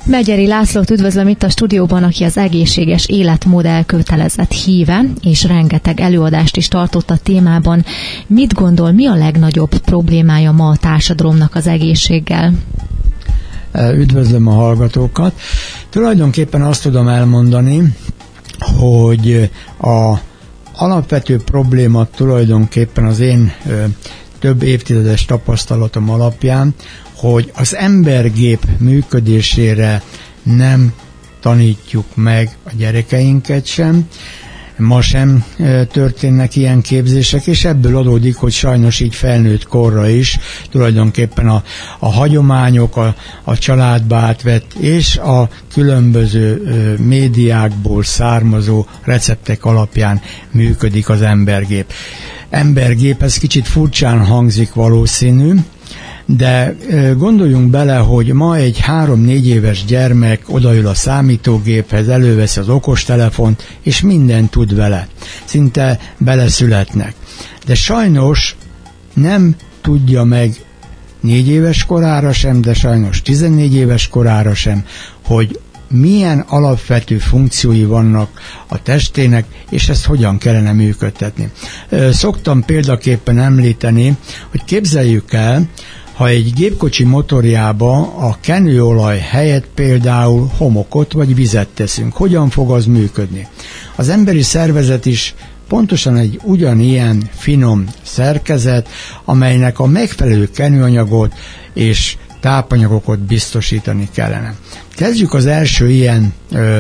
Megyeri Lászlót üdvözlöm itt a stúdióban, aki az egészséges életmód elkötelezett híve, és rengeteg előadást is tartott a témában. Mit gondol, mi a legnagyobb problémája ma a társadalomnak az egészséggel? Üdvözlöm a hallgatókat. Tulajdonképpen azt tudom elmondani, hogy a alapvető probléma tulajdonképpen az én több évtizedes tapasztalatom alapján, hogy az embergép működésére nem tanítjuk meg a gyerekeinket sem. Ma sem történnek ilyen képzések, és ebből adódik, hogy sajnos így felnőtt korra is tulajdonképpen a hagyományok, a családba átvett és a különböző médiákból származó receptek alapján működik az embergép. Embergép, ez kicsit furcsán hangzik valószínű, de gondoljunk bele, hogy ma egy 3-4 éves gyermek odaül a számítógéphez, előveszi az okostelefont, és mindent tud vele. Szinte beleszületnek. De sajnos nem tudja meg 4 éves korára sem, de sajnos 14 éves korára sem, hogy milyen alapvető funkciói vannak a testének, és ezt hogyan kellene működtetni. Szoktam példaképpen említeni, hogy képzeljük el, ha egy gépkocsi motorjába a kenőolaj helyett például homokot vagy vizet teszünk, hogyan fog az működni? Az emberi szervezet is pontosan egy ugyanilyen finom szerkezet, amelynek a megfelelő kenőanyagot és tápanyagokat biztosítani kellene. Kezdjük az első ilyen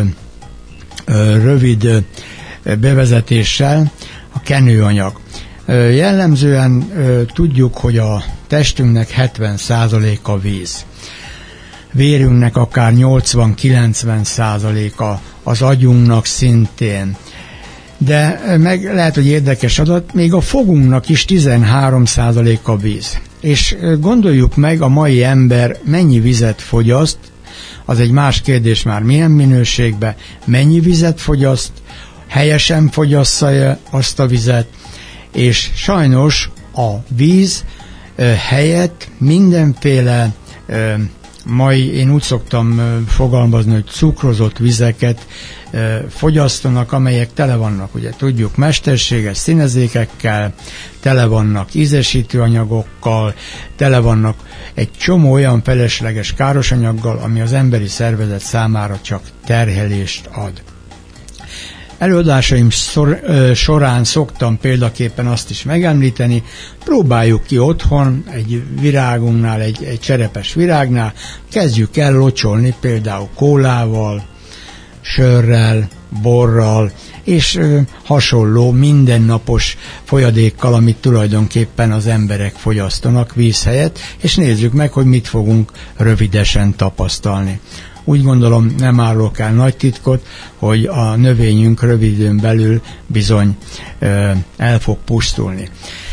rövid bevezetéssel, a kenőanyag. Jellemzően tudjuk, hogy a testünknek 70%-a víz. Vérünknek akár 80-90%-a, az agyunknak szintén. De meg lehet, hogy érdekes adat, még a fogunknak is 13%-a víz. És gondoljuk meg, a mai ember mennyi vizet fogyaszt, az egy más kérdés már milyen minőségben, mennyi vizet fogyaszt, helyesen fogyassza azt a vizet, és sajnos a víz helyett mindenféle én úgy szoktam fogalmazni, hogy cukrozott vizeket fogyasztanak, amelyek tele vannak, ugye tudjuk, mesterséges színezékekkel, tele vannak ízesítő anyagokkal, tele vannak egy csomó olyan felesleges káros anyaggal, ami az emberi szervezet számára csak terhelést ad. Előadásaim során szoktam példaképpen azt is megemlíteni, próbáljuk ki otthon egy virágunknál, egy cserepes virágnál, kezdjük el locsolni például kólával, sörrel, borral, és hasonló mindennapos folyadékkal, amit tulajdonképpen az emberek fogyasztanak víz helyett, és nézzük meg, hogy mit fogunk rövidesen tapasztalni. Úgy gondolom, nem árulok el nagy titkot, hogy a növényünk rövid időn belül bizony el fog pusztulni.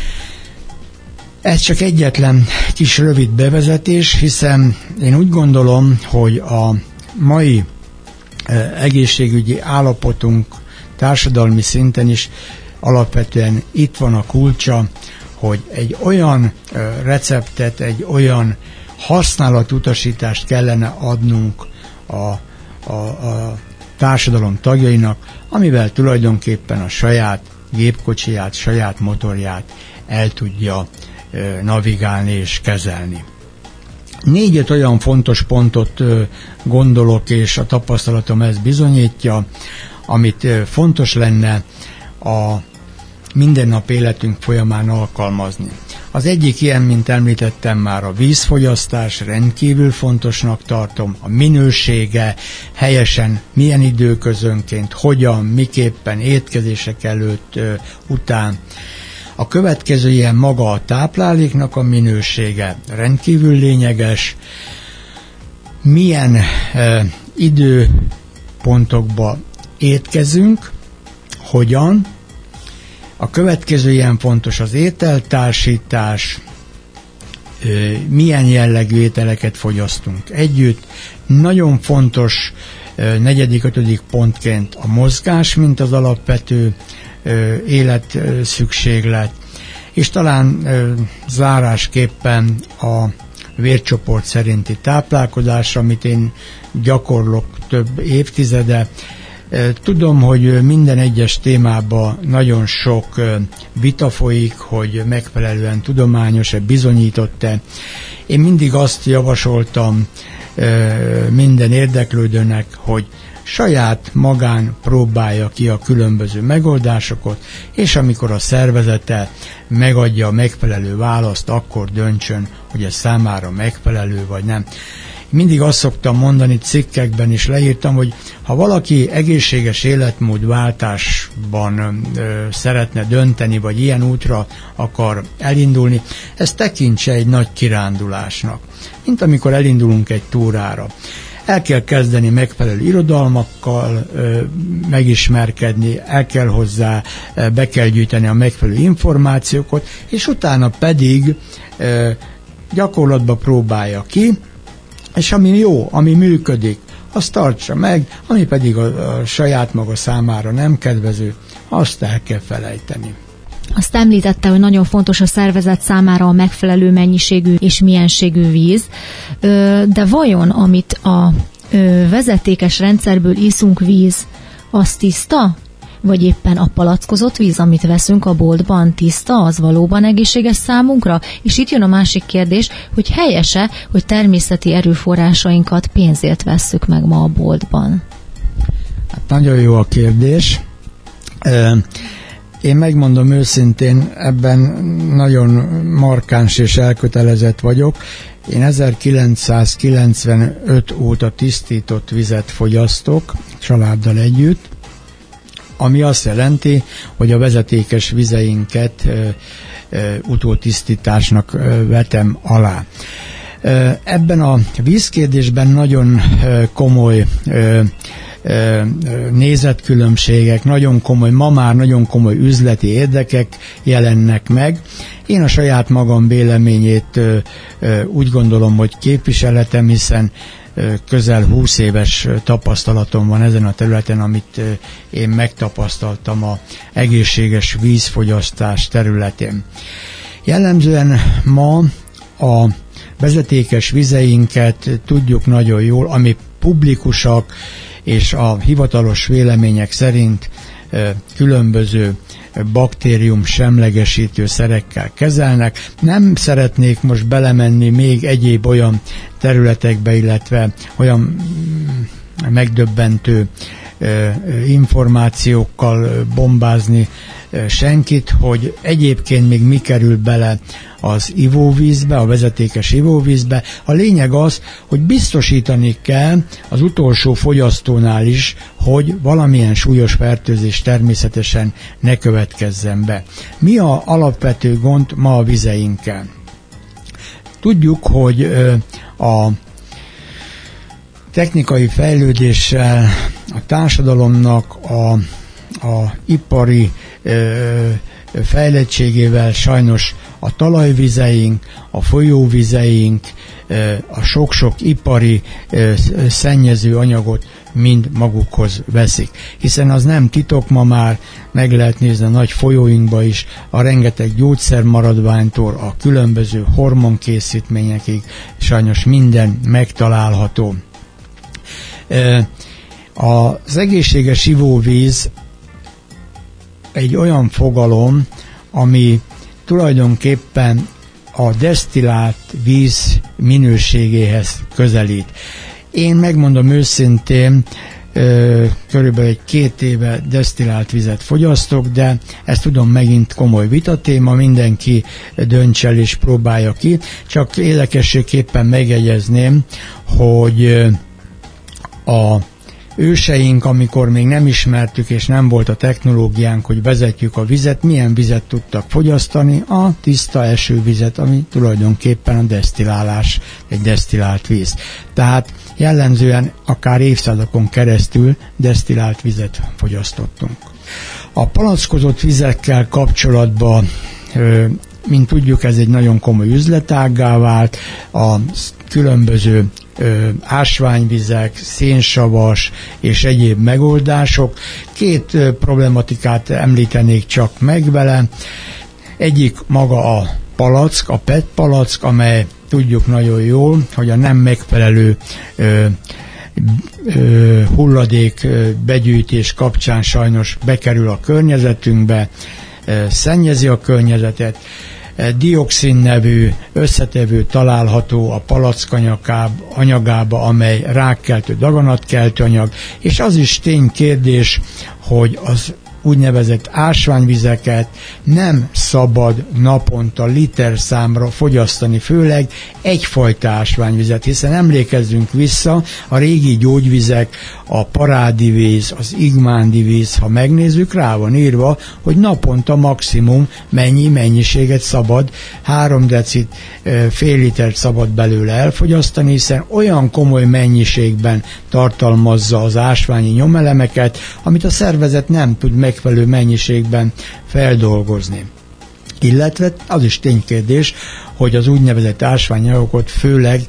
Ez csak egyetlen kis rövid bevezetés, hiszen én úgy gondolom, hogy a mai egészségügyi állapotunk társadalmi szinten is alapvetően itt van a kulcsa, hogy egy olyan receptet, egy olyan használatutasítást kellene adnunk a társadalom tagjainak, amivel tulajdonképpen a saját gépkocsiját, saját motorját el tudja navigálni és kezelni. 4-5 olyan fontos pontot gondolok, és a tapasztalatom ezt bizonyítja, amit fontos lenne a mindennap életünk folyamán alkalmazni. Az egyik ilyen, mint említettem már, a vízfogyasztás, rendkívül fontosnak tartom, a minősége, helyesen, milyen időközönként, hogyan, miképpen, étkezések előtt, után. A következő ilyen maga a tápláléknak a minősége, rendkívül lényeges, milyen időpontokba étkezünk, hogyan. A következő ilyen fontos az ételtársítás, milyen jellegű ételeket fogyasztunk együtt. Nagyon fontos 4.-5. pontként a mozgás, mint az alapvető életszükséglet, és talán zárásképpen vércsoport szerinti táplálkozásra, amit én gyakorlok több évtizede. Tudom, hogy minden egyes témában nagyon sok vita folyik, hogy megfelelően tudományos-e, bizonyított-e. Én mindig azt javasoltam minden érdeklődőnek, hogy saját magán próbálja ki a különböző megoldásokat, és amikor a szervezete megadja a megfelelő választ, akkor döntsön, hogy ez számára megfelelő vagy nem. Mindig azt szoktam mondani, cikkekben is leírtam, hogy ha valaki egészséges életmódváltásban szeretne dönteni, vagy ilyen útra akar elindulni, ezt tekintse egy nagy kirándulásnak. Mint amikor elindulunk egy túrára. El kell kezdeni megfelelő irodalmakkal megismerkedni, el kell hozzá, be kell gyűjteni a megfelelő információkat, és utána pedig gyakorlatba próbálja ki, és ami jó, ami működik, azt tartsa meg, ami pedig a saját maga számára nem kedvező, azt el kell felejteni. Azt említette, hogy nagyon fontos a szervezet számára a megfelelő mennyiségű és mienségű víz, de vajon amit a vezetékes rendszerből iszunk víz, az tiszta? Vagy éppen a palackozott víz, amit veszünk a boltban, tiszta, az valóban egészséges számunkra? És itt jön a másik kérdés, hogy helyese, hogy természeti erőforrásainkat pénzért vesszük meg ma a boltban? Hát nagyon jó a kérdés. Én megmondom őszintén, ebben nagyon markáns és elkötelezett vagyok. Én 1995 óta tisztított vizet fogyasztok, családdal együtt, ami azt jelenti, hogy a vezetékes vizeinket utótisztításnak vetem alá. Ebben a vízkérdésben nagyon komoly nézetkülönbségek, ma már nagyon komoly üzleti érdekek jelennek meg. Én a saját magam véleményét úgy gondolom, hogy képviselhetem, hiszen közel 20 éves tapasztalatom van ezen a területen, amit én megtapasztaltam a egészséges vízfogyasztás területén. Jellemzően ma a vezetékes vizeinket tudjuk nagyon jól, ami publikusak, és a hivatalos vélemények szerint különböző baktérium semlegesítő szerekkel kezelnek. Nem szeretnék most belemenni még egyéb olyan területekbe, illetve olyan megdöbbentő információkkal bombázni senkit, hogy egyébként még mi kerül bele az ivóvízbe, a vezetékes ivóvízbe. A lényeg az, hogy biztosítani kell az utolsó fogyasztónál is, hogy valamilyen súlyos fertőzés természetesen ne következzen be. Mi az alapvető gond ma a vizeinkkel? Tudjuk, hogy a technikai fejlődéssel a társadalomnak a ipari fejlettségével sajnos a talajvizeink, a folyóvizeink, a sok-sok ipari szennyező anyagot mind magukhoz veszik. Hiszen az nem titok, ma már meg lehet nézni a nagy folyóinkba is, a rengeteg gyógyszermaradványtól a különböző hormonkészítményekig, sajnos minden megtalálható. Az egészséges ivóvíz egy olyan fogalom, ami tulajdonképpen a desztillált víz minőségéhez közelít. Én megmondom őszintén, körülbelül egy 2 éve desztillált vizet fogyasztok, de ezt tudom megint komoly vitatéma, mindenki dönts el és próbálja ki. Csak érdekességképpen megjegyezném, hogy a őseink, amikor még nem ismertük és nem volt a technológiánk, hogy vezetjük a vizet, milyen vizet tudtak fogyasztani? A tiszta esővizet, ami tulajdonképpen a desztillálás, egy desztillált víz. Tehát jellemzően akár évszázadokon keresztül desztillált vizet fogyasztottunk. A palackozott vizekkel kapcsolatban, mint tudjuk, ez egy nagyon komoly üzletággá vált, a különböző ásványvizek, szénsavas és egyéb megoldások. 2 problematikát említenék csak meg vele. Egyik maga a palack, a PET palack, amely tudjuk nagyon jól, hogy a nem megfelelő hulladék begyűjtés kapcsán sajnos bekerül a környezetünkbe, szennyezi a környezetet, dioxin nevű összetevő található a palack anyagába, amely rákkeltő, daganatkeltő anyag, és az is ténykérdés, hogy az úgynevezett ásványvizeket nem szabad naponta literszámra fogyasztani, főleg egyfajta ásványvizet, hiszen emlékezzünk vissza, a régi gyógyvizek, a parádi víz, az igmándi víz, ha megnézzük, rá van írva, hogy naponta maximum mennyiséget szabad, 3 decit, fél litert szabad belőle elfogyasztani, hiszen olyan komoly mennyiségben tartalmazza az ásványi nyomelemeket, amit a szervezet nem tud megfelelő mennyiségben feldolgozni. Illetve az is ténykérdés, hogy az úgynevezett ásványanyagokat főleg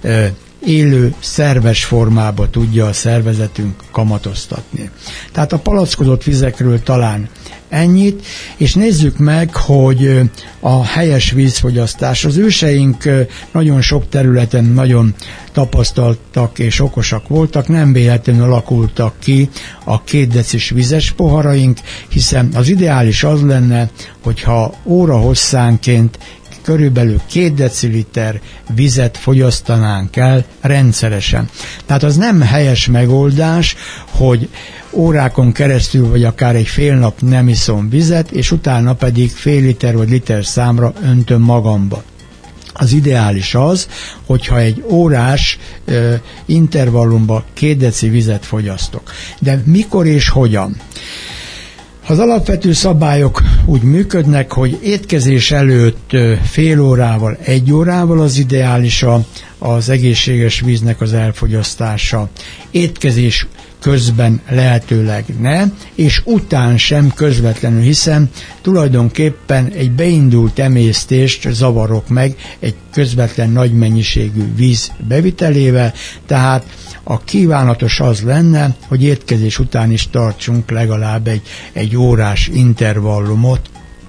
élő, szerves formába tudja a szervezetünk kamatoztatni. Tehát a palackozott vizekről talán ennyit, és nézzük meg, hogy a helyes vízfogyasztás. Az őseink nagyon sok területen nagyon tapasztaltak és okosak voltak, nem véletlenül alakultak ki a 2 decis vizes poharaink, hiszen az ideális az lenne, hogyha óra hosszánként körülbelül 2 deciliter vizet fogyasztanánk el rendszeresen. Tehát az nem helyes megoldás, hogy órákon keresztül, vagy akár egy fél nap nem iszom vizet, és utána pedig fél liter vagy liter számra öntöm magamba. Az ideális az, hogyha egy órás intervallumban 2 deci vizet fogyasztok. De mikor és hogyan? Az alapvető szabályok úgy működnek, hogy étkezés előtt fél órával, 1 órával az ideális az egészséges víznek az elfogyasztása. Étkezés közben lehetőleg ne, és után sem közvetlenül, hiszen tulajdonképpen egy beindult emésztést zavarok meg egy közvetlen nagy mennyiségű víz bevitelével, tehát a kívánatos az lenne, hogy étkezés után is tartsunk legalább egy órás intervallumot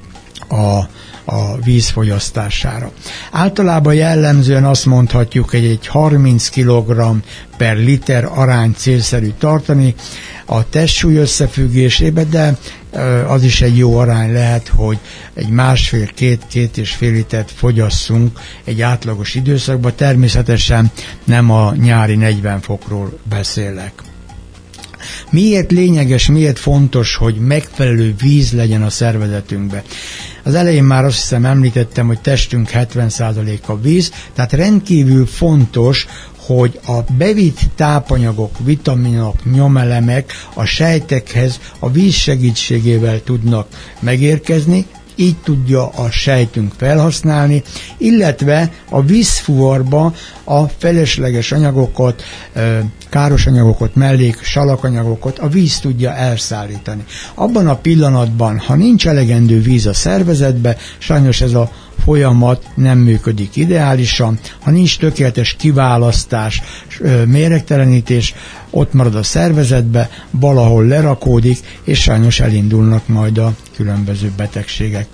a vízfogyasztására. Általában jellemzően azt mondhatjuk, hogy egy 30 kg per liter arány célszerű tartani a testsúly összefüggésében, de az is egy jó arány lehet, hogy egy 1,5-2,5 litert fogyasszunk egy átlagos időszakban, természetesen nem a nyári 40 fokról beszélek. Miért lényeges, miért fontos, hogy megfelelő víz legyen a szervezetünkben? Az elején már azt hiszem említettem, hogy testünk 70%-a víz, tehát rendkívül fontos, hogy a bevitt tápanyagok, vitaminok, nyomelemek a sejtekhez a víz segítségével tudnak megérkezni, így tudja a sejtünk felhasználni, illetve a vízfuvarba a felesleges anyagokat, káros anyagokat, salakanyagokat a víz tudja elszállítani. Abban a pillanatban, ha nincs elegendő víz a szervezetbe, sajnos ez a folyamat nem működik ideálisan, ha nincs tökéletes kiválasztás, méregtelenítés, ott marad a szervezetbe, valahol lerakódik, és sajnos elindulnak majd a különböző betegségek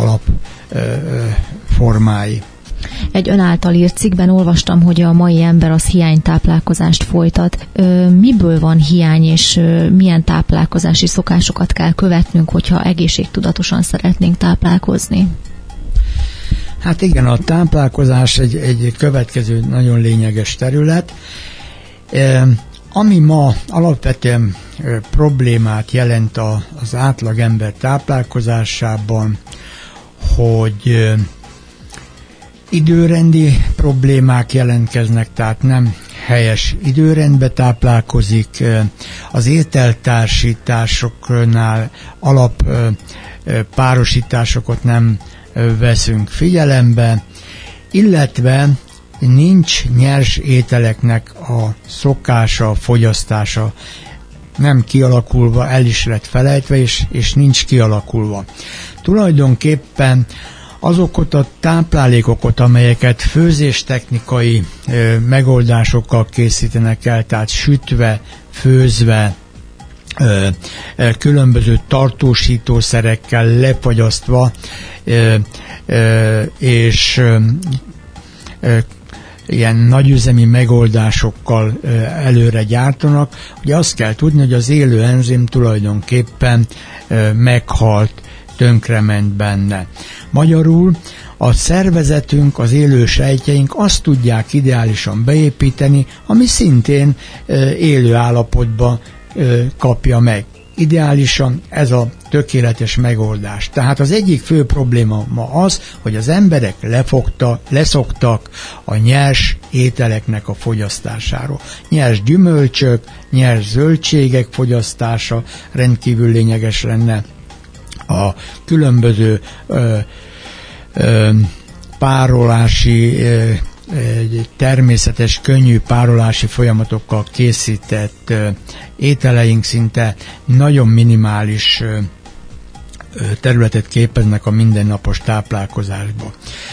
alapformái. Egy ön által írt cikkben olvastam, hogy a mai ember az hiánytáplálkozást folytat. Miből van hiány, és milyen táplálkozási szokásokat kell követnünk, hogyha egészségtudatosan szeretnénk táplálkozni? Hát igen, a táplálkozás egy következő nagyon lényeges terület. Ami ma alapvetően problémát jelent az átlagember táplálkozásában, hogy időrendi problémák jelentkeznek, tehát nem helyes időrendbe táplálkozik, az ételtársításoknál alappárosításokat nem veszünk figyelembe, illetve nincs nyers ételeknek a szokása, fogyasztása nem kialakulva, el is lett felejtve, és nincs kialakulva. Tulajdonképpen azokat a táplálékokat, amelyeket főzéstechnikai megoldásokkal készítenek el, tehát sütve, főzve, különböző tartósítószerekkel lefagyasztva, és ilyen nagyüzemi megoldásokkal előre gyártanak. Ugye azt kell tudni, hogy az élő enzim tulajdonképpen meghalt, tönkrement benne. Magyarul a szervezetünk, az élő sejtjeink azt tudják ideálisan beépíteni, ami szintén élő állapotba kapja meg. Ideálisan ez a tökéletes megoldás. Tehát az egyik fő probléma ma az, hogy az emberek leszoktak a nyers ételeknek a fogyasztásáról. Nyers gyümölcsök, nyers zöldségek fogyasztása rendkívül lényeges lenne. A különböző párolási, természetes, könnyű párolási folyamatokkal készített ételeink szinte nagyon minimális területet képeznek a mindennapos táplálkozásban.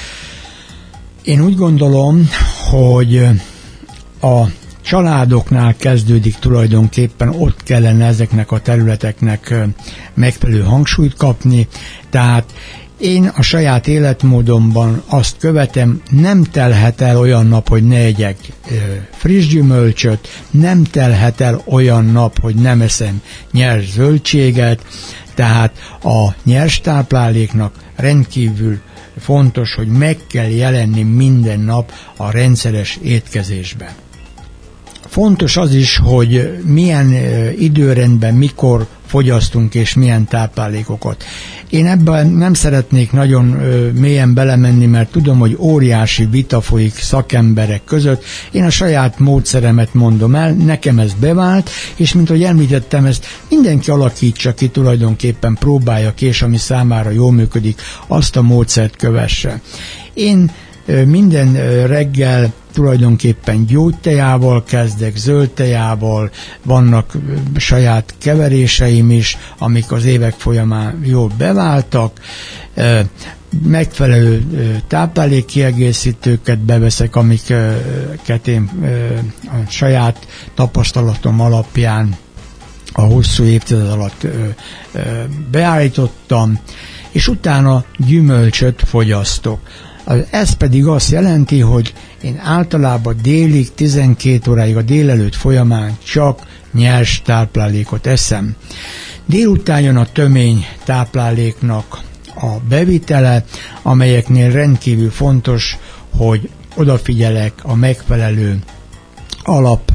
Én úgy gondolom, hogy a családoknál kezdődik tulajdonképpen, ott kellene ezeknek a területeknek megfelelő hangsúlyt kapni, tehát én a saját életmódomban azt követem, nem telhet el olyan nap, hogy ne egyek friss gyümölcsöt, nem telhet el olyan nap, hogy nem eszem nyers zöldséget, tehát a nyers tápláléknak rendkívül fontos, hogy meg kell jelenni minden nap a rendszeres étkezésben. Fontos az is, hogy milyen időrendben, mikor fogyasztunk és milyen táplálékokat. Én ebben nem szeretnék nagyon mélyen belemenni, mert tudom, hogy óriási vita folyik szakemberek között. Én a saját módszeremet mondom el, nekem ez bevált, és mint ahogy említettem, ezt mindenki alakítsa ki, tulajdonképpen próbálja ki, és ami számára jól működik, azt a módszert kövesse. Én minden reggel tulajdonképpen gyógytejával kezdek, zöld tejával, vannak saját keveréseim is, amik az évek folyamán jól beváltak, megfelelő táplálékkiegészítőket beveszek, amiket én a saját tapasztalatom alapján a hosszú évtized alatt beállítottam, és utána gyümölcsöt fogyasztok. Ez pedig azt jelenti, hogy én általában délig, 12 óráig a délelőtt folyamán csak nyers táplálékot eszem. Délután jön a tömény tápláléknak a bevitele, amelyeknél rendkívül fontos, hogy odafigyelek a megfelelő alap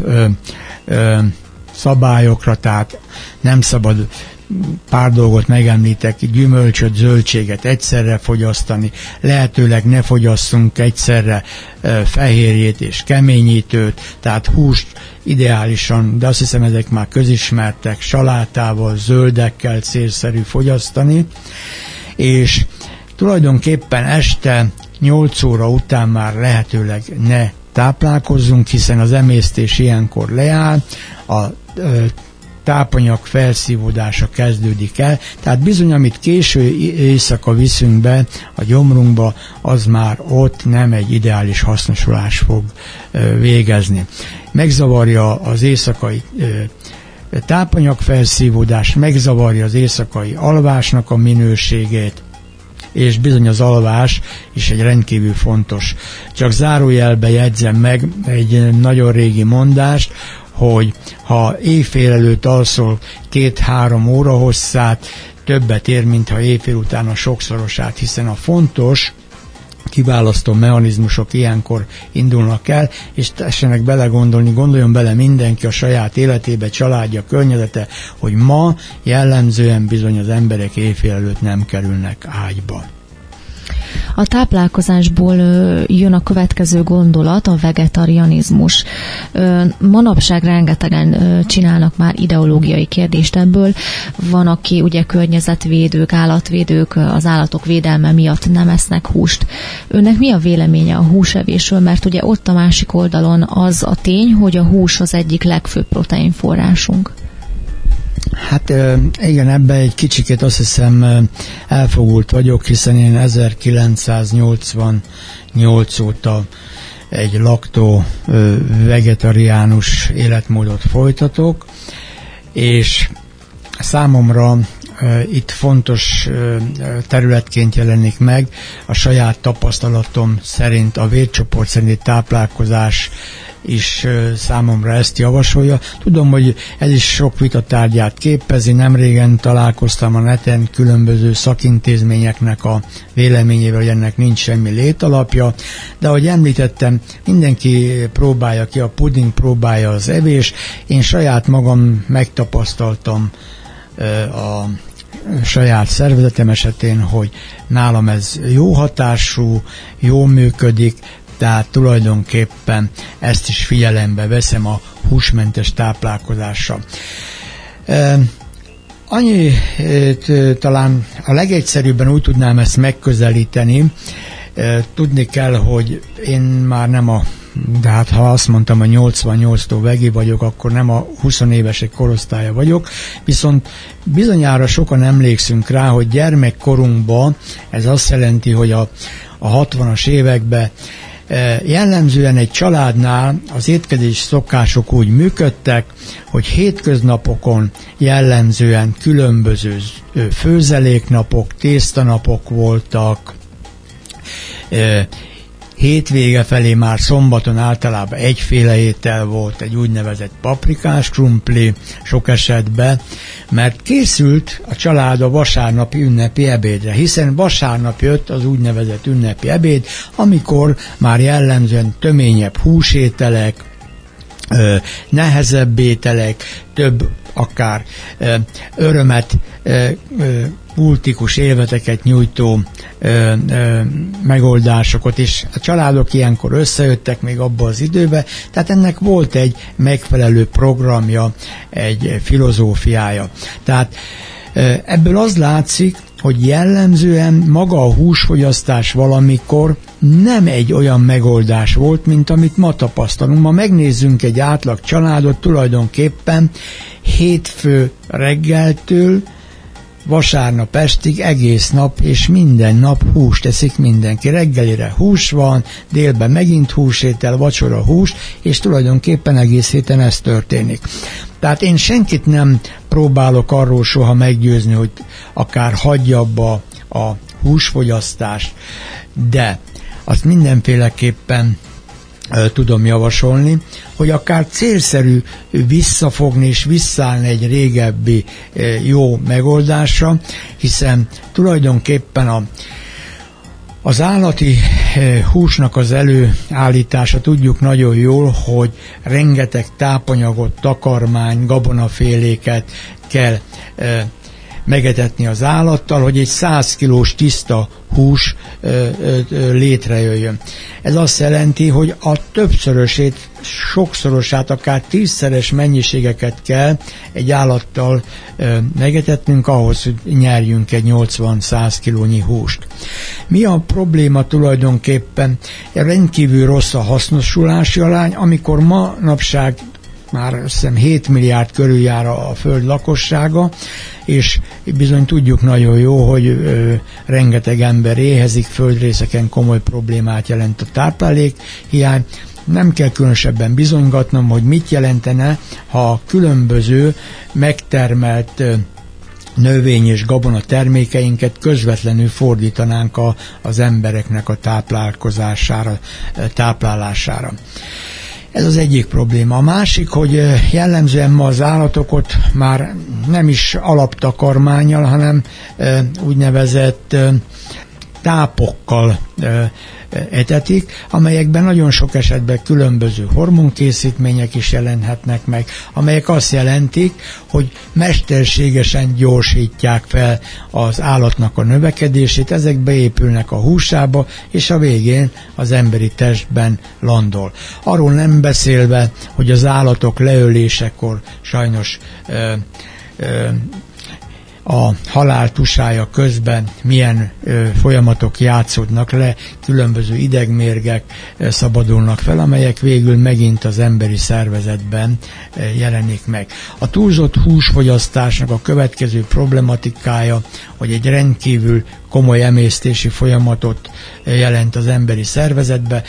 szabályokra, tehát nem szabad, pár dolgot megemlítek, gyümölcsöt, zöldséget egyszerre fogyasztani, lehetőleg ne fogyasszunk egyszerre fehérjét és keményítőt, tehát húst ideálisan, de azt hiszem ezek már közismertek, salátával, zöldekkel célszerű fogyasztani, és tulajdonképpen este 8 óra után már lehetőleg ne táplálkozzunk, hiszen az emésztés ilyenkor leáll, a tápanyag felszívódása kezdődik el, tehát bizony, amit késő éjszaka viszünk be a gyomrunkba, az már ott nem egy ideális hasznosulás fog végezni. Megzavarja az éjszakai tápanyag felszívódást, megzavarja az éjszakai alvásnak a minőségét, és bizony az alvás is egy rendkívül fontos. Csak zárójelbe jegyzem meg egy nagyon régi mondást, hogy ha éjfél előtt alszol 2-3 óra hosszát, többet ér, mint ha éjfél után a sokszorosát, hiszen a fontos kiválasztó mechanizmusok ilyenkor indulnak el, és tessenek belegondolni, gondoljon bele mindenki a saját életébe, családja, környezete, hogy ma jellemzően bizony az emberek éjfél előtt nem kerülnek ágyba. A táplálkozásból jön a következő gondolat, a vegetarianizmus. Manapság rengetegen csinálnak már ideológiai kérdést ebből. Van, aki ugye környezetvédők, állatvédők, az állatok védelme miatt nem esznek húst. Önnek mi a véleménye a húsevésről? Mert ugye ott a másik oldalon az a tény, hogy a hús az egyik legfőbb proteinforrásunk. Hát igen, ebben egy kicsikét azt hiszem elfogult vagyok, hiszen én 1988 óta egy laktó vegetariánus életmódot folytatok, és számomra itt fontos területként jelenik meg. A saját tapasztalatom szerint a vércsoport szerinti táplálkozás is számomra ezt javasolja. Tudom, hogy ez is sok vitatárgyát képezi. Nemrégen találkoztam a neten különböző szakintézményeknek a véleményével, hogy ennek nincs semmi létalapja, de ahogy említettem, mindenki próbálja ki, a puding próbálja az evés. Én saját magam megtapasztaltam a saját szervezetem esetén, hogy nálam ez jó hatású, jó működik, tehát tulajdonképpen ezt is figyelembe veszem a húsmentes táplálkozással. Talán a legegyszerűbben úgy tudnám ezt megközelíteni. Tudni kell, hogy én már nem de hát ha azt mondtam, hogy 88-tól vegi vagyok, akkor nem a 20 évesek korosztálya vagyok, viszont bizonyára sokan emlékszünk rá, hogy gyermekkorunkban ez azt jelenti, hogy a 60-as években jellemzően egy családnál az étkezési szokások úgy működtek, hogy hétköznapokon jellemzően különböző főzeléknapok, tésztanapok voltak, hétvége felé már szombaton általában egyféle étel volt, egy úgynevezett paprikás krumpli sok esetben, mert készült a család a vasárnapi ünnepi ebédre, hiszen vasárnap jött az úgynevezett ünnepi ebéd, amikor már jellemzően töményebb húsételek, nehezebb ételek, több akár örömet, kultikus élveteket nyújtó megoldásokat is. A családok ilyenkor összejöttek még abba az időbe, tehát ennek volt egy megfelelő programja, egy filozófiája. Tehát ebből az látszik, hogy jellemzően maga a húsfogyasztás valamikor nem egy olyan megoldás volt, mint amit ma tapasztalunk. Ma megnézzünk egy átlag családot, tulajdonképpen hétfő reggeltől vasárnap estig egész nap és minden nap húst eszik mindenki. Reggelire hús van, délben megint húsétel, vacsora hús, és tulajdonképpen egész héten ez történik. Tehát én senkit nem próbálok arról soha meggyőzni, hogy akár hagyja abba a húsfogyasztást, de azt mindenféleképpen tudom javasolni, hogy akár célszerű visszafogni és visszaállni egy régebbi jó megoldásra, hiszen tulajdonképpen az állati húsnak az előállítása tudjuk nagyon jól, hogy rengeteg tápanyagot, takarmány, gabonaféléket kell megetetni az állattal, hogy egy 100 kilós tiszta hús létrejöjjön. Ez azt jelenti, hogy a többszörösét, sokszorosát, akár 10-szeres mennyiségeket kell egy állattal megetetnünk ahhoz, hogy nyerjünk egy 80-100 kilónyi húst. Mi a probléma tulajdonképpen? Rendkívül rossz a hasznosulási arány, amikor manapság már azt hiszem 7 milliárd körül jár a föld lakossága, és bizony tudjuk nagyon jó, hogy rengeteg ember éhezik, földrészeken komoly problémát jelent a táplálékhiány. Nem kell különösebben bizonygatnom, hogy mit jelentene, ha különböző megtermelt növény- és gabona termékeinket közvetlenül fordítanánk az embereknek a táplálkozására, táplálására. Ez az egyik probléma. A másik, hogy jellemzően ma az állatokat már nem is alaptakarmánnyal, hanem úgynevezett tápokkal etetik, amelyekben nagyon sok esetben különböző hormonkészítmények is jelenhetnek meg, amelyek azt jelentik, hogy mesterségesen gyorsítják fel az állatnak a növekedését, ezek beépülnek a húsába, és a végén az emberi testben landol. Arról nem beszélve, hogy az állatok leölésekor sajnos a halál tusája közben milyen folyamatok játszódnak le, különböző idegmérgek szabadulnak fel, amelyek végül megint az emberi szervezetben jelenik meg. A túlzott húsfogyasztásnak a következő problematikája, hogy egy rendkívül komoly emésztési folyamatot jelent az emberi szervezetbe.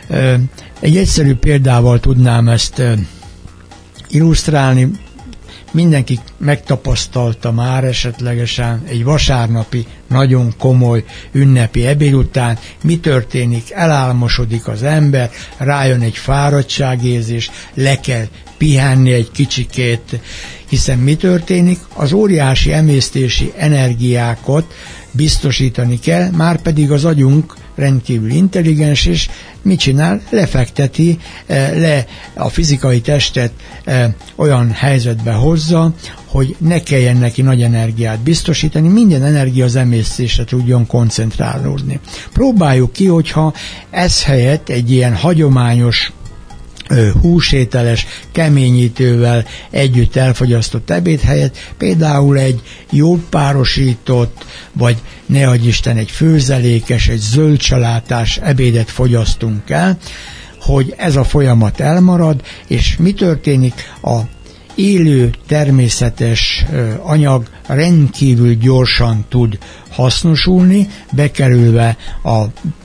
Egy egyszerű példával tudnám ezt illusztrálni. mindenki megtapasztalta már esetlegesen egy vasárnapi, nagyon komoly ünnepi ebéd után, mi történik, elálmosodik az ember, rájön egy fáradtságérzés, le kell pihenni egy kicsikét, hiszen mi történik? Az óriási emésztési energiákat biztosítani kell, már pedig az agyunk rendkívül intelligens, és mit csinál? Lefekteti, le a fizikai testet olyan helyzetbe hozza, hogy ne kelljen neki nagy energiát biztosítani, minden energia az emésztésre tudjon koncentrálódni. Próbáljuk ki, hogyha ez helyett egy ilyen hagyományos húsételes, keményítővel együtt elfogyasztott ebéd helyett például egy jól párosított, vagy ne adj Isten egy főzelékes, egy zöldsalátás ebédet fogyasztunk el, hogy ez a folyamat elmarad, és mi történik? A élő, természetes anyag rendkívül gyorsan tud hasznosulni, bekerülve a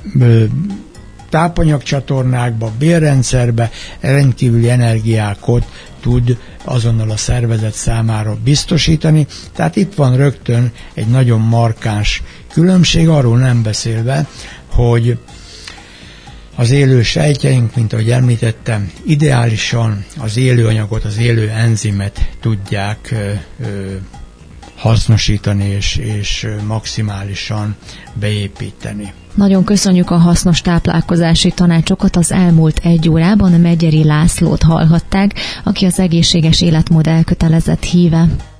tápanyagcsatornákba, bélrendszerbe rendkívüli energiákat tud azonnal a szervezet számára biztosítani. Tehát itt van rögtön egy nagyon markáns különbség, arról nem beszélve, hogy az élő sejtjeink, mint ahogy említettem, ideálisan az élő anyagot, az élő enzimet tudják hasznosítani és maximálisan beépíteni. Nagyon köszönjük a hasznos táplálkozási tanácsokat. Az elmúlt 1 órában Megyeri Lászlót hallhatták, aki az egészséges életmód elkötelezett híve.